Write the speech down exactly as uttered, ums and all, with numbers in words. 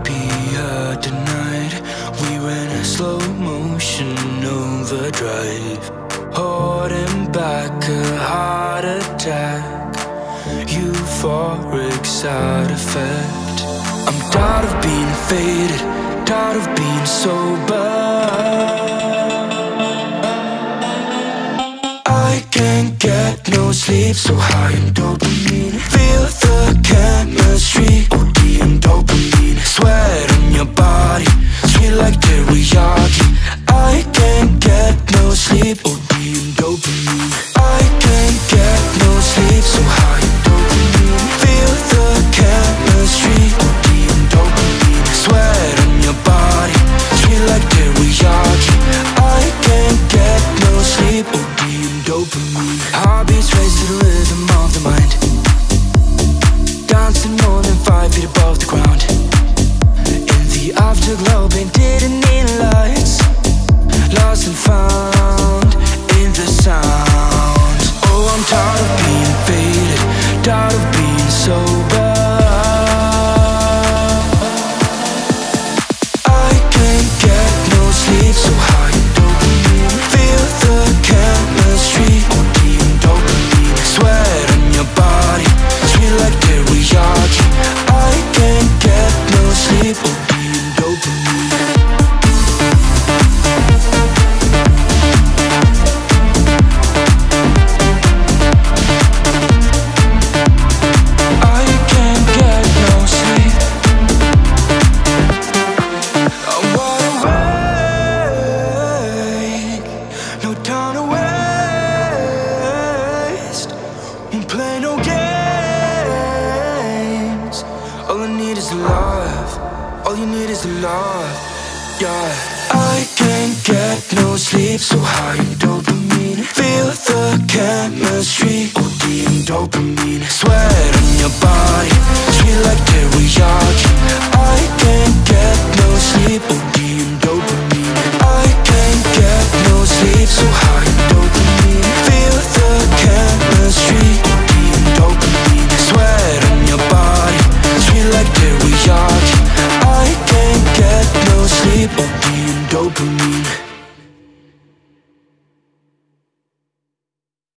happier tonight. We were in a slow motion overdrive, holding back a heart attack, euphoric side effect. I'm tired of being faded, tired of being sober. I can't get no sleep, so high in dopamine. Feel the chemistry, O D and dopamine. Sweat on your body, sweet like teriyaki. I can't get no sleep, O D and dopamine. I can't get no sleep, so high in dopamine. Feel the chemistry, O D and dopamine. Sweat on your body, sweet like teriyaki. I can't get no sleep, O D and dopamine. Heartbeats race to the rhythm of the mind, dancing more than five feet above the ground. In the afterglow painted in neon lights, lost and found in the sounds. Oh, I'm tired of being faded, tired of being sober. I can't get no sleep, so high in dopamine. Feel the chemistry, O D and dopamine. Sweat on your body, sweet like teriyaki. I can't get no sleep, O D and dopamine. I can't get no sleep. I wanna wake, no time to waste. Won't play no games. All I need is love, all you need is love, yeah. I can't get no sleep, so high in dopamine. Feel the chemistry, O D and dopamine. Sweat on your body, sweet like teriyaki.